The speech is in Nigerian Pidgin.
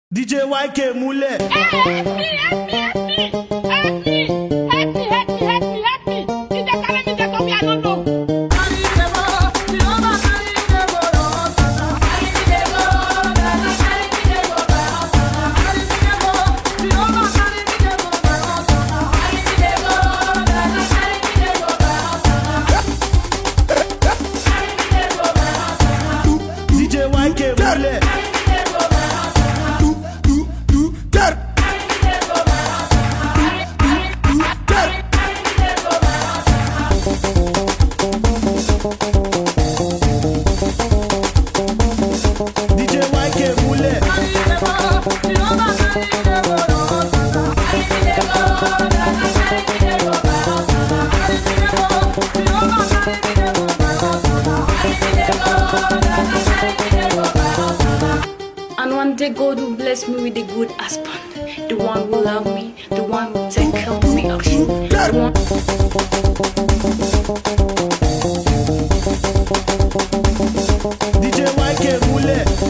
DJ YK múlẹ̀. DJ YK múlẹ̀. DJ YK múlẹ̀. And one day God will bless me with a good husband, the one who love me, the one who take care of me, the one. DJ YK múlẹ̀.